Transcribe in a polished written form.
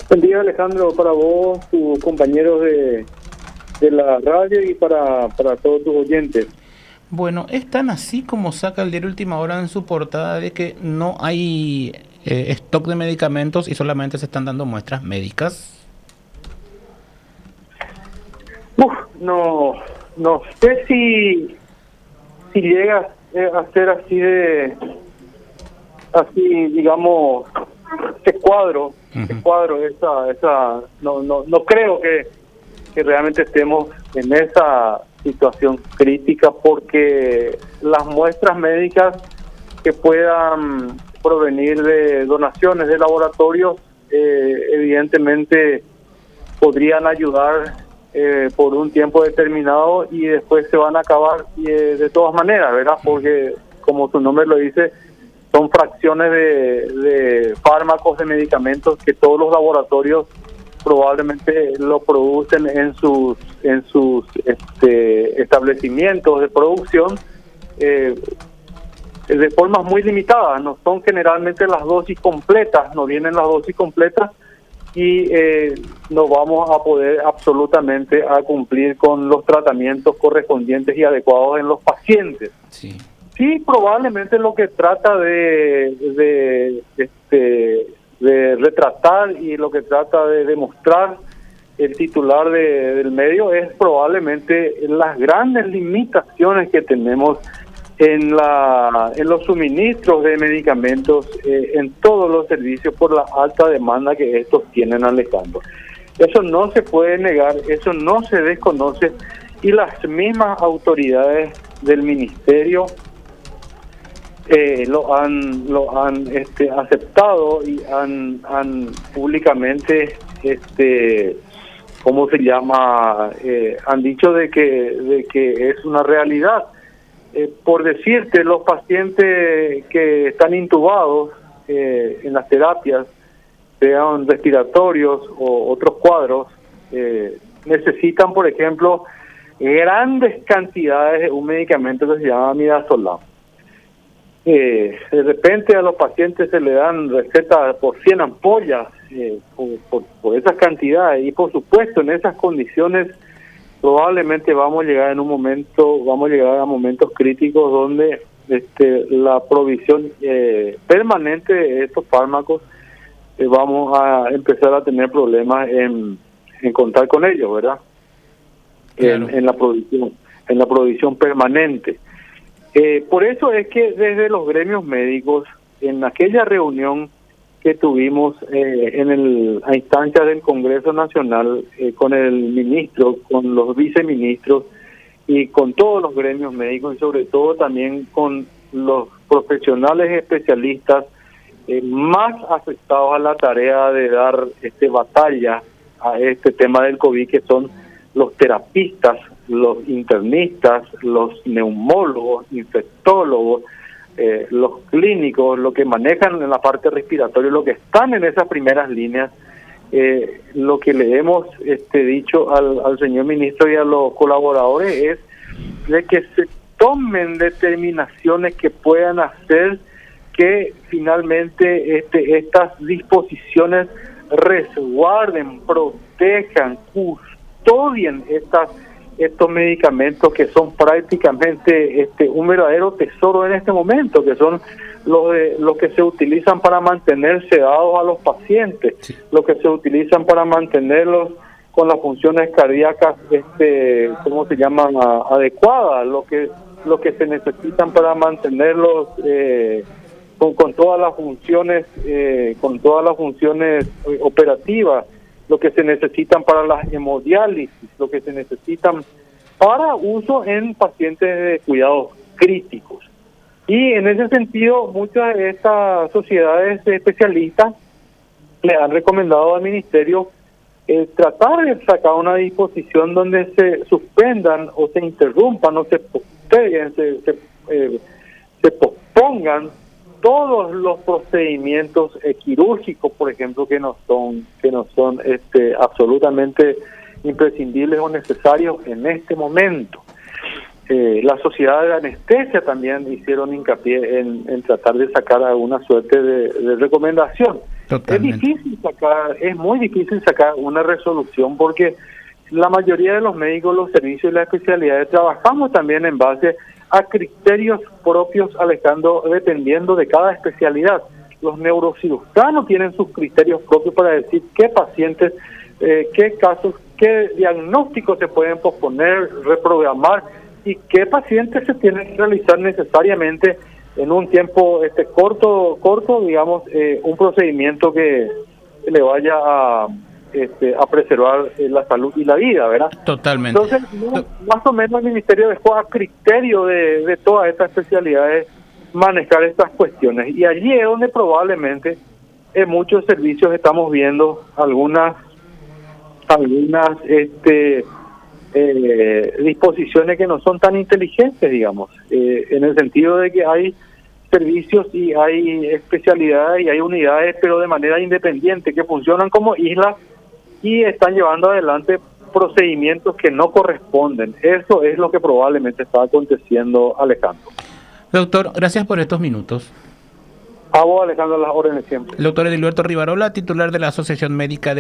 Buen día, Alejandro, para vos, tus compañeros de la radio y para todos tus oyentes. Bueno, es tan así como saca el diario Última Hora en su portada de que no hay stock de medicamentos y solamente se están dando muestras médicas. No sé si llega a ser así digamos, ese cuadro, no creo que realmente estemos en esa situación crítica, porque las muestras médicas que puedan provenir de donaciones de laboratorios evidentemente podrían ayudar por un tiempo determinado y después se van a acabar de todas maneras, ¿verdad? Porque como su nombre lo dice, son fracciones de fármacos, de medicamentos que todos los laboratorios probablemente lo producen en sus establecimientos de producción de formas muy limitadas. No son generalmente las dosis completas, no vienen las dosis completas y no vamos a poder absolutamente a cumplir con los tratamientos correspondientes y adecuados en los pacientes. Sí, probablemente lo que trata de retratar y lo que trata de demostrar el titular del medio es probablemente las grandes limitaciones que tenemos en los suministros de medicamentos en todos los servicios por la alta demanda que estos tienen, Alejandro. Eso no se puede negar, eso no se desconoce, y las mismas autoridades del ministerio lo han aceptado y han públicamente ¿cómo se llama? Han dicho de que es una realidad. Por decirte, los pacientes que están intubados en las terapias, sean respiratorios o otros cuadros, necesitan, por ejemplo, grandes cantidades de un medicamento que se llama midazolam. De repente a los pacientes se le dan recetas por 100 ampollas por esas cantidades, y por supuesto en esas condiciones probablemente vamos a llegar a momentos críticos donde la provisión permanente de estos fármacos vamos a empezar a tener problemas en contar con ellos, ¿verdad? Claro. En la provisión permanente. Por eso es que desde los gremios médicos, en aquella reunión que tuvimos a instancias del Congreso Nacional, con el ministro, con los viceministros y con todos los gremios médicos, y sobre todo también con los profesionales especialistas más afectados a la tarea de dar batalla a este tema del COVID, que son los terapistas, los internistas, los neumólogos, infectólogos, los clínicos, los que manejan en la parte respiratoria, los que están en esas primeras líneas. Lo que le hemos dicho al señor ministro y a los colaboradores es de que se tomen determinaciones que puedan hacer que finalmente estas disposiciones resguarden, protejan, custodien estos medicamentos que son prácticamente un verdadero tesoro en este momento, que son los que se utilizan para mantener sedados a los pacientes, sí, los que se utilizan para mantenerlos con las funciones cardíacas ¿cómo se llaman? Adecuadas, lo que se necesitan para mantenerlos con todas las funciones operativas, lo que se necesitan para las hemodiálisis, lo que se necesitan para uso en pacientes de cuidados críticos. Y en ese sentido, muchas de estas sociedades especialistas le han recomendado al ministerio tratar de sacar una disposición donde se suspendan o se interrumpan o se posterguen, se pospongan todos los procedimientos quirúrgicos, por ejemplo, que no son absolutamente imprescindibles o necesarios en este momento. La sociedad de anestesia también hicieron hincapié en tratar de sacar alguna suerte de recomendación. Totalmente. Es muy difícil sacar una resolución porque la mayoría de los médicos, los servicios y las especialidades trabajamos también en base a criterios propios, Alejandro, dependiendo de cada especialidad. Los neurocirujanos tienen sus criterios propios para decir qué pacientes, qué casos, qué diagnósticos se pueden posponer, reprogramar y qué pacientes se tienen que realizar necesariamente en un tiempo corto, digamos, un procedimiento que le vaya a preservar la salud y la vida, ¿verdad? Totalmente. Entonces, más o menos el Ministerio dejó a criterio de todas estas especialidades manejar estas cuestiones. Y allí es donde probablemente en muchos servicios estamos viendo algunas disposiciones que no son tan inteligentes, digamos, en el sentido de que hay servicios y hay especialidades y hay unidades, pero de manera independiente, que funcionan como islas y están llevando adelante procedimientos que no corresponden. Eso es lo que probablemente está aconteciendo, Alejandro. Doctor, gracias por estos minutos. A vos, Alejandro, las órdenes siempre. El doctor Edilberto Rivarola, titular de la Asociación Médica de